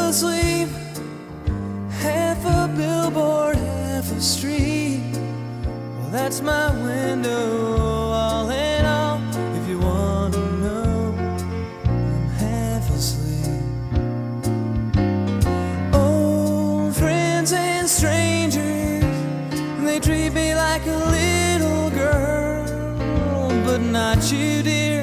asleep, half a billboard, half a street. Well, that's my window, all in all. If you want to know, I'm half asleep. Old friends and strangers, they treat me like a little girl, but not you, dear.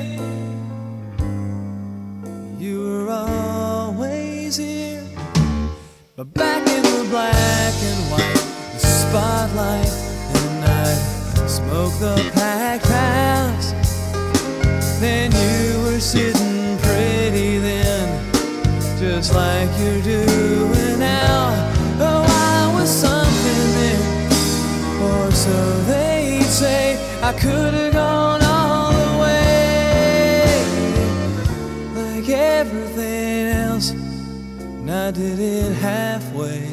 You were always here. But back in the black and white, the spotlight and the night, smoke the packed house. Then you were sitting pretty then, just like you're doing now. Oh, I was something then, or so they'd say. I could have gone all the way, like everything else, and I did it halfway.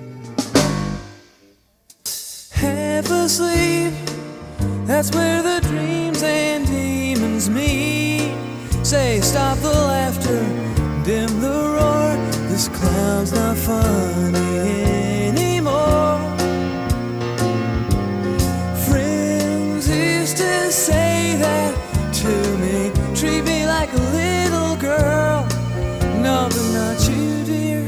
Half asleep, that's where the dreams and demons meet. Say, stop the laughter, dim the roar. This clown's not funny anymore. Friends used to say that to me, treat me like a little girl. No, but not you, dear.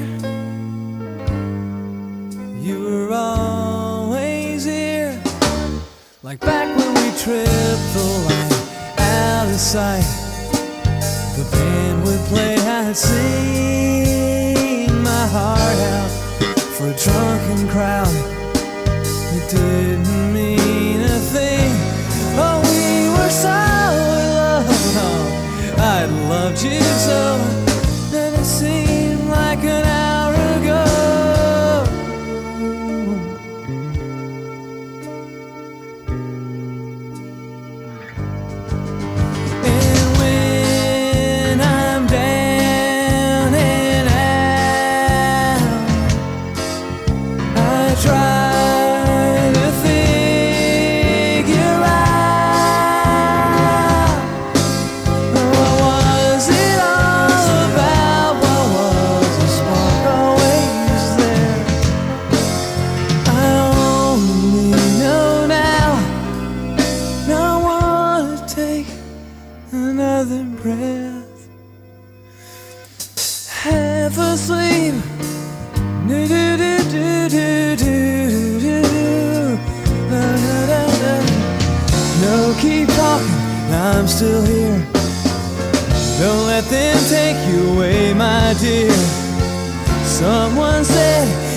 You were always here. Like back when we tripped the light out of sight, the band would play, I'd sing my heart out for a drunken crowd. It didn't mean a thing. Oh, we were so in love. I loved you so, and it seemed like an hour ago. And when I'm down and out, I try to figure out, what was it all about? What was the spark always there? I only know now. Now I want to take another breath. Half asleep. Do do do do do do do do. Da, da, da, da. No, keep talking, I'm still here. Don't let them take you away, my dear. Someone said